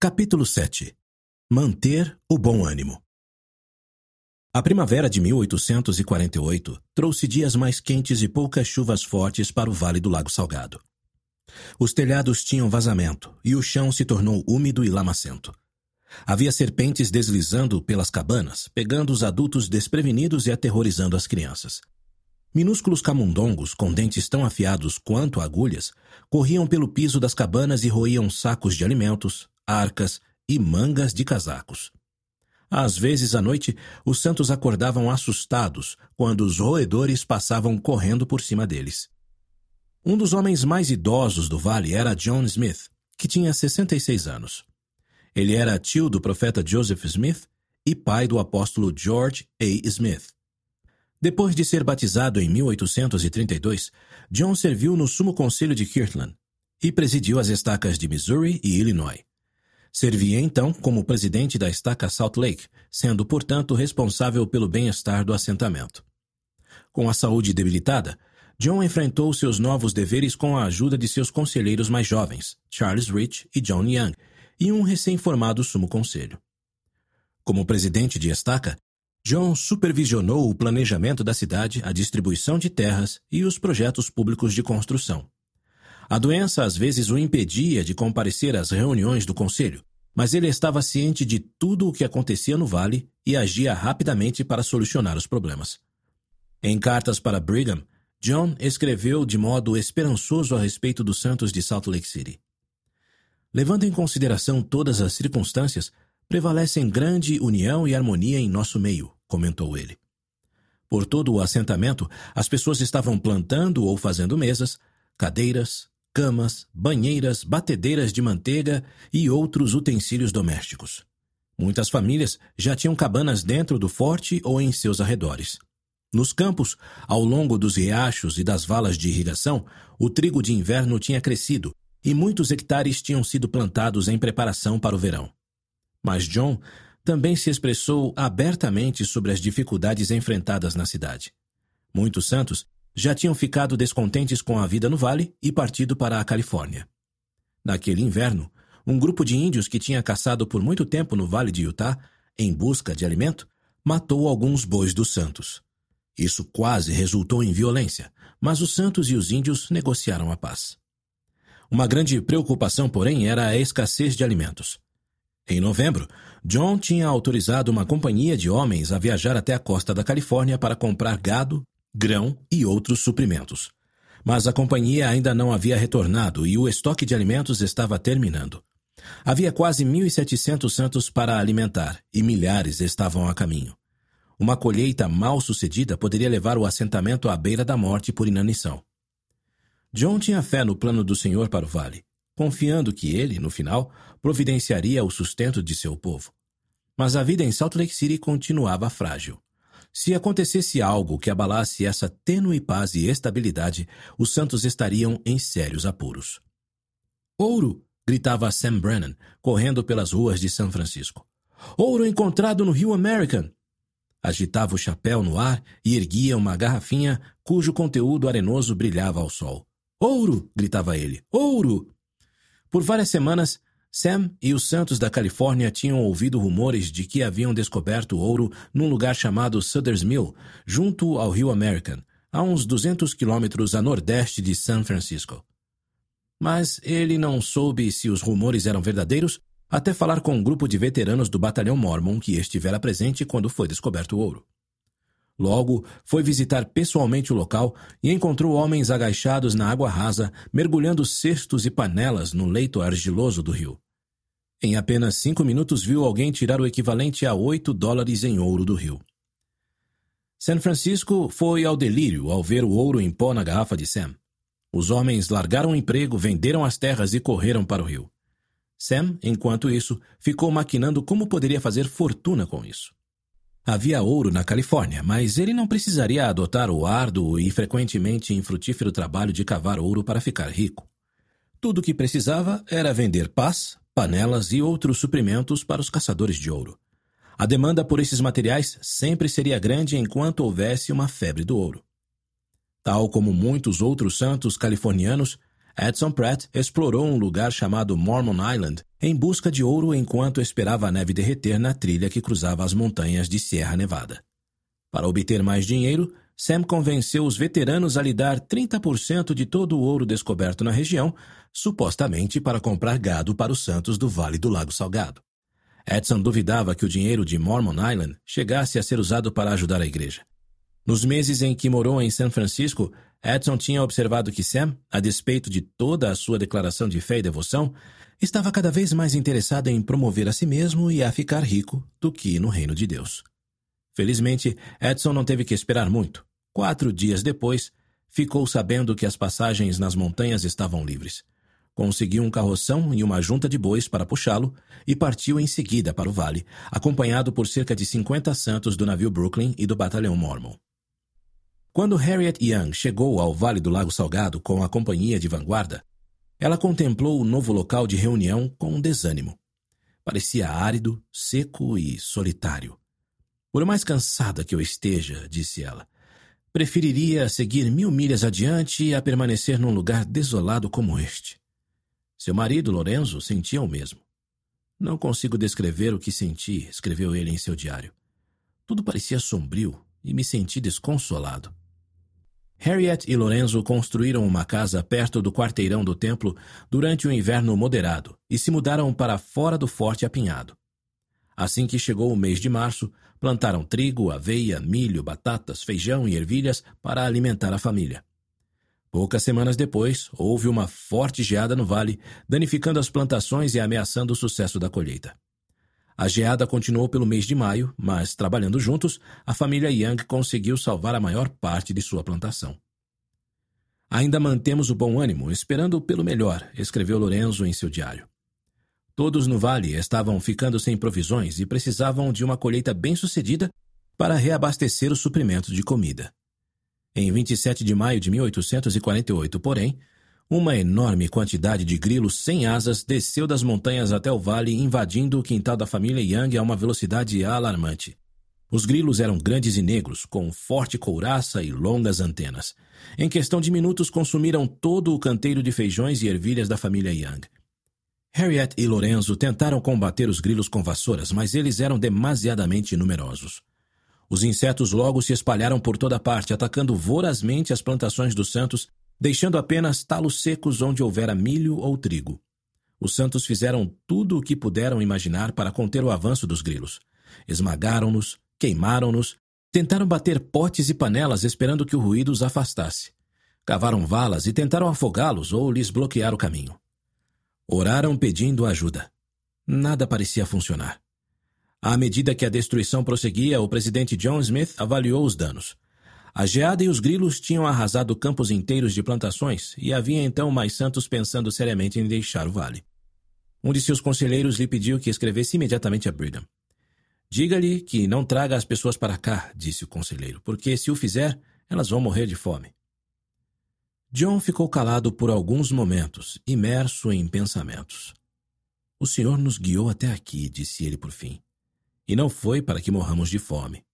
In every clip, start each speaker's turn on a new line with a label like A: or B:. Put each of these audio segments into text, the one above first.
A: Capítulo 7. Manter o bom ânimo. A primavera de 1848 trouxe dias mais quentes e poucas chuvas fortes para o Vale do Lago Salgado. Os telhados tinham vazamento e o chão se tornou úmido e lamacento. Havia serpentes deslizando pelas cabanas, pegando os adultos desprevenidos e aterrorizando as crianças. Minúsculos camundongos, com dentes tão afiados quanto agulhas, corriam pelo piso das cabanas e roíam sacos de alimentos, arcas e mangas de casacos. Às vezes, à noite, os santos acordavam assustados quando os roedores passavam correndo por cima deles. Um dos homens mais idosos do vale era John Smith, que tinha 66 anos. Ele era tio do profeta Joseph Smith e pai do apóstolo George A. Smith. Depois de ser batizado em 1832, John serviu no Sumo Conselho de Kirtland e presidiu as estacas de Missouri e Illinois. Servia então como presidente da estaca Salt Lake, sendo, portanto, responsável pelo bem-estar do assentamento. Com a saúde debilitada, John enfrentou seus novos deveres com a ajuda de seus conselheiros mais jovens, Charles Rich e John Young, e um recém-formado Sumo Conselho. Como presidente de estaca, John supervisionou o planejamento da cidade, a distribuição de terras e os projetos públicos de construção. A doença às vezes o impedia de comparecer às reuniões do conselho, mas ele estava ciente de tudo o que acontecia no vale e agia rapidamente para solucionar os problemas. Em cartas para Brigham, John escreveu de modo esperançoso a respeito dos santos de Salt Lake City. Levando em consideração todas as circunstâncias, prevalecem grande união e harmonia em nosso meio, comentou ele. Por todo o assentamento, as pessoas estavam plantando ou fazendo mesas, cadeiras, camas, banheiras, batedeiras de manteiga e outros utensílios domésticos. Muitas famílias já tinham cabanas dentro do forte ou em seus arredores. Nos campos, ao longo dos riachos e das valas de irrigação, o trigo de inverno tinha crescido e muitos hectares tinham sido plantados em preparação para o verão. Mas John também se expressou abertamente sobre as dificuldades enfrentadas na cidade. Muitos santos já tinham ficado descontentes com a vida no vale e partido para a Califórnia. Naquele inverno, um grupo de índios que tinha caçado por muito tempo no vale de Utah, em busca de alimento, matou alguns bois dos santos. Isso quase resultou em violência, mas os santos e os índios negociaram a paz. Uma grande preocupação, porém, era a escassez de alimentos. Em novembro, John tinha autorizado uma companhia de homens a viajar até a costa da Califórnia para comprar gado, grão e outros suprimentos. Mas a companhia ainda não havia retornado e o estoque de alimentos estava terminando. Havia quase 1.700 santos para alimentar e milhares estavam a caminho. Uma colheita mal sucedida poderia levar o assentamento à beira da morte por inanição. John tinha fé no plano do Senhor para o vale, confiando que ele, no final, providenciaria o sustento de seu povo. Mas a vida em Salt Lake City continuava frágil. Se acontecesse algo que abalasse essa tênue paz e estabilidade, os santos estariam em sérios apuros. "Ouro!" gritava Sam Brennan, correndo pelas ruas de São Francisco. "Ouro encontrado no Rio American!" Agitava o chapéu no ar e erguia uma garrafinha cujo conteúdo arenoso brilhava ao sol. "Ouro!" gritava ele. "Ouro!" Por várias semanas, Sam e os santos da Califórnia tinham ouvido rumores de que haviam descoberto ouro num lugar chamado Sutter's Mill, junto ao Rio American, a uns 200 quilômetros a nordeste de San Francisco. Mas ele não soube se os rumores eram verdadeiros até falar com um grupo de veteranos do batalhão Mormon que estivera presente quando foi descoberto o ouro. Logo, foi visitar pessoalmente o local e encontrou homens agachados na água rasa, mergulhando cestos e panelas no leito argiloso do rio. Em apenas 5 minutos viu alguém tirar o equivalente a $8 em ouro do rio. San Francisco foi ao delírio ao ver o ouro em pó na garrafa de Sam. Os homens largaram o emprego, venderam as terras e correram para o rio. Sam, enquanto isso, ficou maquinando como poderia fazer fortuna com isso. Havia ouro na Califórnia, mas ele não precisaria adotar o árduo e frequentemente infrutífero trabalho de cavar ouro para ficar rico. Tudo o que precisava era vender pás, panelas e outros suprimentos para os caçadores de ouro. A demanda por esses materiais sempre seria grande enquanto houvesse uma febre do ouro. Tal como muitos outros santos californianos, Edson Pratt explorou um lugar chamado Mormon Island em busca de ouro enquanto esperava a neve derreter na trilha que cruzava as montanhas de Sierra Nevada. Para obter mais dinheiro, Sam convenceu os veteranos a lhe dar 30% de todo o ouro descoberto na região, supostamente para comprar gado para os santos do Vale do Lago Salgado. Edson duvidava que o dinheiro de Mormon Island chegasse a ser usado para ajudar a igreja. Nos meses em que morou em São Francisco, Edson tinha observado que Sam, a despeito de toda a sua declaração de fé e devoção, estava cada vez mais interessado em promover a si mesmo e a ficar rico do que no reino de Deus. Felizmente, Edson não teve que esperar muito. 4 dias depois, ficou sabendo que as passagens nas montanhas estavam livres. Conseguiu um carroção e uma junta de bois para puxá-lo e partiu em seguida para o vale, acompanhado por cerca de 50 santos do navio Brooklyn e do batalhão Mormon. Quando Harriet Young chegou ao Vale do Lago Salgado com a companhia de vanguarda, ela contemplou o novo local de reunião com desânimo. Parecia árido, seco e solitário. Por mais cansada que eu esteja, disse ela, preferiria seguir 1000 milhas adiante a permanecer num lugar desolado como este. Seu marido, Lorenzo, sentia o mesmo. Não consigo descrever o que senti, escreveu ele em seu diário. Tudo parecia sombrio e me senti desconsolado. Harriet e Lorenzo construíram uma casa perto do quarteirão do templo durante o inverno moderado e se mudaram para fora do forte apinhado. Assim que chegou o mês de março, plantaram trigo, aveia, milho, batatas, feijão e ervilhas para alimentar a família. Poucas semanas depois, houve uma forte geada no vale, danificando as plantações e ameaçando o sucesso da colheita. A geada continuou pelo mês de maio, mas, trabalhando juntos, a família Young conseguiu salvar a maior parte de sua plantação. Ainda mantemos o bom ânimo, esperando pelo melhor, escreveu Lorenzo em seu diário. Todos no vale estavam ficando sem provisões e precisavam de uma colheita bem-sucedida para reabastecer o suprimento de comida. Em 27 de maio de 1848, porém, uma enorme quantidade de grilos sem asas desceu das montanhas até o vale, invadindo o quintal da família Young a uma velocidade alarmante. Os grilos eram grandes e negros, com forte couraça e longas antenas. Em questão de minutos, consumiram todo o canteiro de feijões e ervilhas da família Young. Harriet e Lorenzo tentaram combater os grilos com vassouras, mas eles eram demasiadamente numerosos. Os insetos logo se espalharam por toda parte, atacando vorazmente as plantações dos santos, deixando apenas talos secos onde houvera milho ou trigo. Os santos fizeram tudo o que puderam imaginar para conter o avanço dos grilos. Esmagaram-nos, queimaram-nos, tentaram bater potes e panelas esperando que o ruído os afastasse. Cavaram valas e tentaram afogá-los ou lhes bloquear o caminho. Oraram pedindo ajuda. Nada parecia funcionar. À medida que a destruição prosseguia, o presidente John Smith avaliou os danos. A geada e os grilos tinham arrasado campos inteiros de plantações e havia então mais santos pensando seriamente em deixar o vale. Um de seus conselheiros lhe pediu que escrevesse imediatamente a Brigham. Diga-lhe que não traga as pessoas para cá, disse o conselheiro, porque se o fizer, elas vão morrer de fome. John ficou calado por alguns momentos, imerso em pensamentos. O Senhor nos guiou até aqui, disse ele por fim, e não foi para que morramos de fome.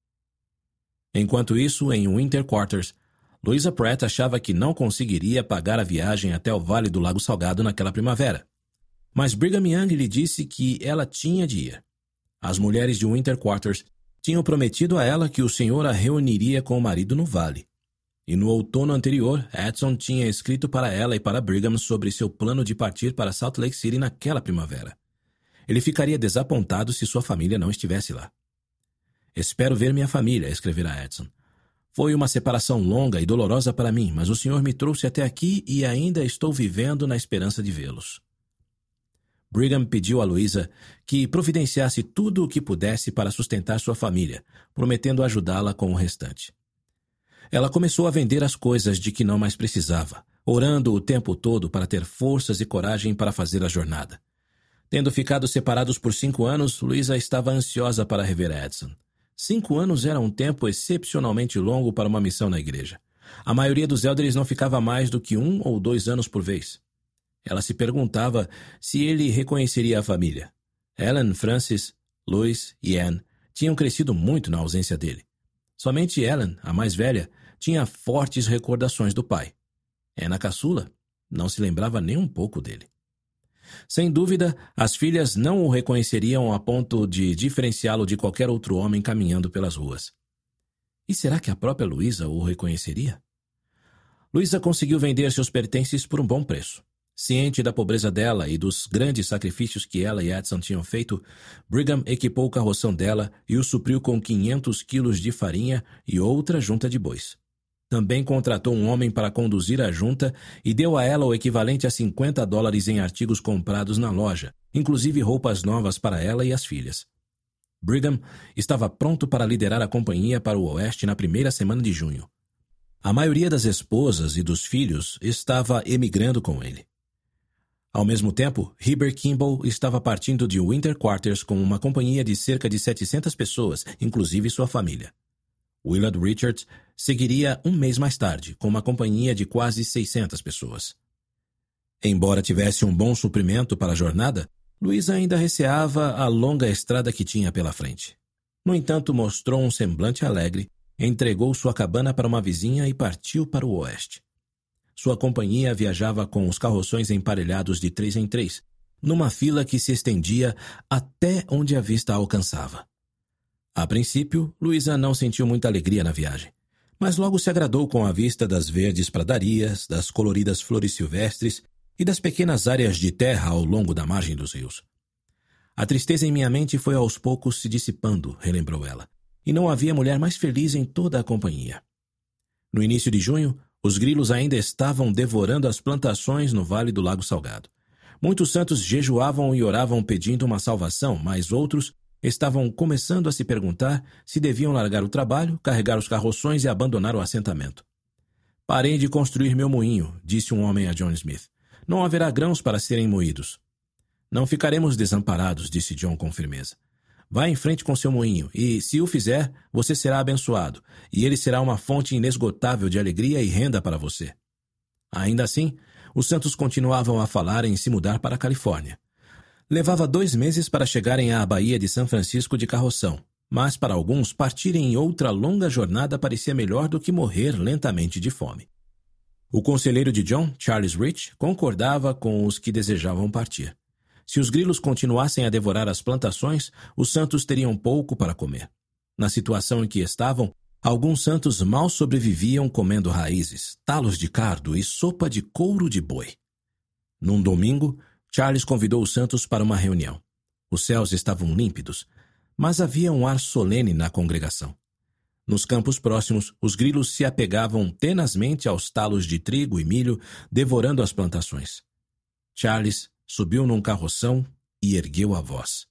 A: Enquanto isso, em Winter Quarters, Louisa Pratt achava que não conseguiria pagar a viagem até o Vale do Lago Salgado naquela primavera. Mas Brigham Young lhe disse que ela tinha de ir. As mulheres de Winter Quarters tinham prometido a ela que o Senhor a reuniria com o marido no vale. E no outono anterior, Edson tinha escrito para ela e para Brigham sobre seu plano de partir para Salt Lake City naquela primavera. Ele ficaria desapontado se sua família não estivesse lá. Espero ver minha família, escrevera Edson. Foi uma separação longa e dolorosa para mim, mas o Senhor me trouxe até aqui e ainda estou vivendo na esperança de vê-los. Brigham pediu a Louisa que providenciasse tudo o que pudesse para sustentar sua família, prometendo ajudá-la com o restante. Ela começou a vender as coisas de que não mais precisava, orando o tempo todo para ter forças e coragem para fazer a jornada. Tendo ficado separados por 5 anos, Louisa estava ansiosa para rever Edson. 5 anos era um tempo excepcionalmente longo para uma missão na igreja. A maioria dos elders não ficava mais do que 1 ou 2 anos por vez. Ela se perguntava se ele reconheceria a família. Ellen, Francis, Louis e Anne tinham crescido muito na ausência dele. Somente Ellen, a mais velha, tinha fortes recordações do pai. Anne, a caçula, Não se lembrava nem um pouco dele. Sem dúvida, as filhas não o reconheceriam a ponto de diferenciá-lo de qualquer outro homem caminhando pelas ruas. E será que a própria Louisa o reconheceria? Louisa conseguiu vender seus pertences por um bom preço. Ciente da pobreza dela e dos grandes sacrifícios que ela e Edson tinham feito, Brigham equipou o carroção dela e o supriu com 500 quilos de farinha e outra junta de bois. Também contratou um homem para conduzir a junta e deu a ela o equivalente a $50 em artigos comprados na loja, inclusive roupas novas para ela e as filhas. Brigham estava pronto para liderar a companhia para o oeste na primeira semana de junho. A maioria das esposas e dos filhos estava emigrando com ele. Ao mesmo tempo, Heber Kimball estava partindo de Winter Quarters com uma companhia de cerca de 700 pessoas, inclusive sua família. Willard Richards seguiria um mês mais tarde, com uma companhia de quase 600 pessoas. Embora tivesse um bom suprimento para a jornada, Louisa ainda receava a longa estrada que tinha pela frente. No entanto, mostrou um semblante alegre, entregou sua cabana para uma vizinha e partiu para o oeste. Sua companhia viajava com os carroções emparelhados de 3 em 3, numa fila que se estendia até onde a vista alcançava. A princípio, Louisa não sentiu muita alegria na viagem, mas logo se agradou com a vista das verdes pradarias, das coloridas flores silvestres e das pequenas áreas de terra ao longo da margem dos rios. A tristeza em minha mente foi aos poucos se dissipando, relembrou ela, e não havia mulher mais feliz em toda a companhia. No início de junho, os grilos ainda estavam devorando as plantações no Vale do Lago Salgado. Muitos santos jejuavam e oravam pedindo uma salvação, mas outros estavam começando a se perguntar se deviam largar o trabalho, carregar os carroções e abandonar o assentamento. Parei de construir meu moinho, disse um homem a John Smith. Não haverá grãos para serem moídos. Não ficaremos desamparados, disse John com firmeza. Vá em frente com seu moinho, e, se o fizer, você será abençoado, e ele será uma fonte inesgotável de alegria e renda para você. Ainda assim, os santos continuavam a falar em se mudar para a Califórnia. Levava 2 meses para chegarem à Baía de São Francisco de carroção, mas para alguns partirem em outra longa jornada parecia melhor do que morrer lentamente de fome. O conselheiro de John, Charles Rich, concordava com os que desejavam partir. Se os grilos continuassem a devorar as plantações, os santos teriam pouco para comer. Na situação em que estavam, alguns santos mal sobreviviam comendo raízes, talos de cardo e sopa de couro de boi. Num domingo, Charles convidou os santos para uma reunião. Os céus estavam límpidos, mas havia um ar solene na congregação. Nos campos próximos, os grilos se apegavam tenazmente aos talos de trigo e milho, devorando as plantações. Charles subiu num carroção e ergueu a voz.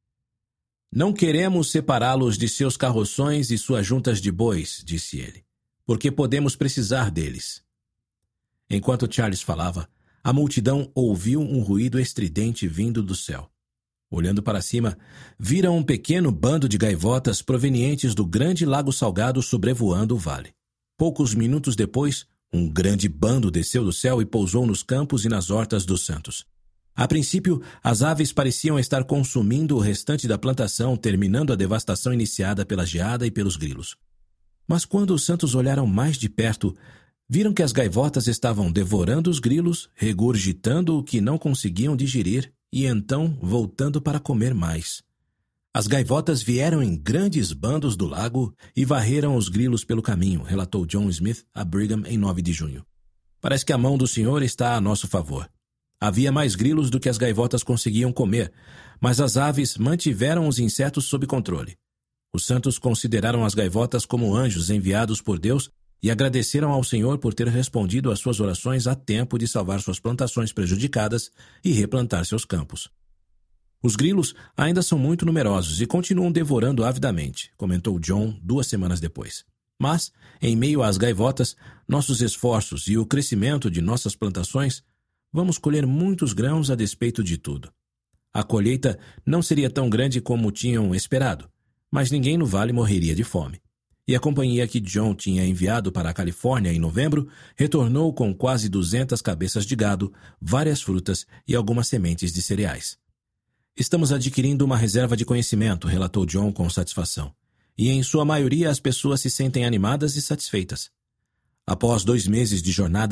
A: Não queremos separá-los de seus carroções e suas juntas de bois, disse ele, porque podemos precisar deles. Enquanto Charles falava, a multidão ouviu um ruído estridente vindo do céu. Olhando para cima, viram um pequeno bando de gaivotas provenientes do grande lago salgado sobrevoando o vale. Poucos minutos depois, um grande bando desceu do céu e pousou nos campos e nas hortas dos santos. A princípio, as aves pareciam estar consumindo o restante da plantação, terminando a devastação iniciada pela geada e pelos grilos. Mas quando os santos olharam mais de perto, viram que as gaivotas estavam devorando os grilos, regurgitando o que não conseguiam digerir e então voltando para comer mais. As gaivotas vieram em grandes bandos do lago e varreram os grilos pelo caminho, relatou John Smith a Brigham em 9 de junho. Parece que a mão do Senhor está a nosso favor. Havia mais grilos do que as gaivotas conseguiam comer, mas as aves mantiveram os insetos sob controle. Os santos consideraram as gaivotas como anjos enviados por Deus e agradeceram ao Senhor por ter respondido às suas orações a tempo de salvar suas plantações prejudicadas e replantar seus campos. Os grilos ainda são muito numerosos e continuam devorando avidamente, comentou John 2 semanas depois. Mas, em meio às gaivotas, nossos esforços e o crescimento de nossas plantações, vamos colher muitos grãos a despeito de tudo. A colheita não seria tão grande como tinham esperado, mas ninguém no vale morreria de fome. E a companhia que John tinha enviado para a Califórnia em novembro retornou com quase 200 cabeças de gado, várias frutas e algumas sementes de cereais. Estamos adquirindo uma reserva de conhecimento, relatou John com satisfação. E em sua maioria as pessoas se sentem animadas e satisfeitas. Após 2 meses de jornada,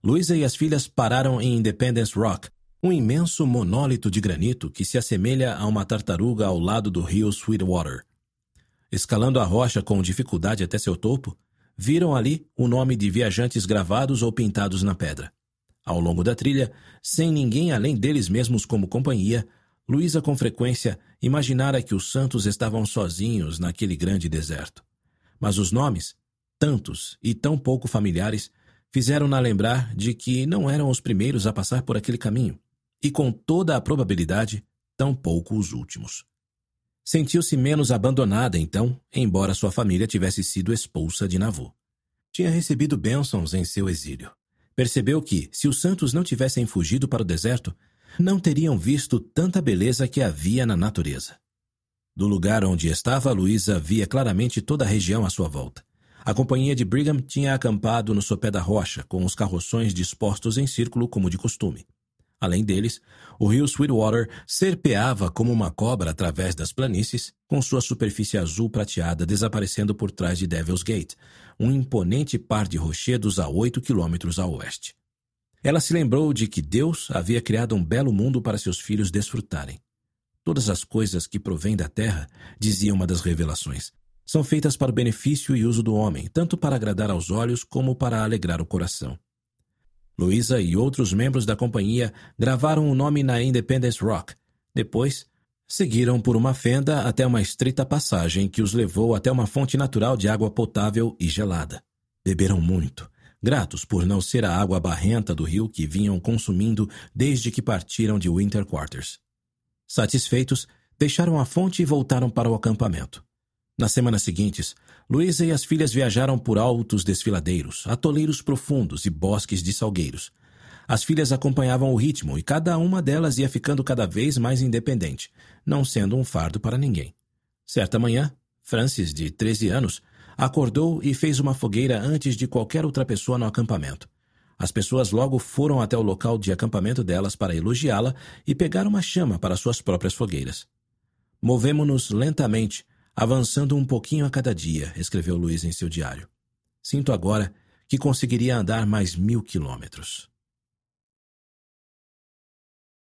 A: Louisa e as filhas pararam em Independence Rock, um imenso monólito de granito que se assemelha a uma tartaruga ao lado do rio Sweetwater. Escalando a rocha com dificuldade até seu topo, viram ali o nome de viajantes gravados ou pintados na pedra. Ao longo da trilha, sem ninguém além deles mesmos como companhia, Louisa com frequência imaginara que os santos estavam sozinhos naquele grande deserto. Mas os nomes, tantos e tão pouco familiares, fizeram-na lembrar de que não eram os primeiros a passar por aquele caminho, e com toda a probabilidade, tampouco os últimos. Sentiu-se menos abandonada, então, embora sua família tivesse sido expulsa de Nauvoo. Tinha recebido bênçãos em seu exílio. Percebeu que, se os santos não tivessem fugido para o deserto, não teriam visto tanta beleza que havia na natureza. Do lugar onde estava, Louisa via claramente toda a região à sua volta. A companhia de Brigham tinha acampado no sopé da rocha, com os carroções dispostos em círculo como de costume. Além deles, o rio Sweetwater serpeava como uma cobra através das planícies, com sua superfície azul prateada desaparecendo por trás de Devil's Gate, um imponente par de rochedos a 8 quilômetros a oeste. Ela se lembrou de que Deus havia criado um belo mundo para seus filhos desfrutarem. Todas as coisas que provêm da terra, dizia uma das revelações, são feitas para o benefício e uso do homem, tanto para agradar aos olhos como para alegrar o coração. Louisa e outros membros da companhia gravaram o nome na Independence Rock. Depois, seguiram por uma fenda até uma estreita passagem que os levou até uma fonte natural de água potável e gelada. Beberam muito, gratos por não ser a água barrenta do rio que vinham consumindo desde que partiram de Winter Quarters. Satisfeitos, deixaram a fonte e voltaram para o acampamento. Nas semanas seguintes, Louisa e as filhas viajaram por altos desfiladeiros, atoleiros profundos e bosques de salgueiros. As filhas acompanhavam o ritmo e cada uma delas ia ficando cada vez mais independente, não sendo um fardo para ninguém. Certa manhã, Frances, de 13 anos, acordou e fez uma fogueira antes de qualquer outra pessoa no acampamento. As pessoas logo foram até o local de acampamento delas para elogiá-la e pegar uma chama para suas próprias fogueiras. Movemo-nos lentamente, avançando um pouquinho a cada dia, escreveu Louisa em seu diário. Sinto agora que conseguiria andar mais 1000 quilômetros.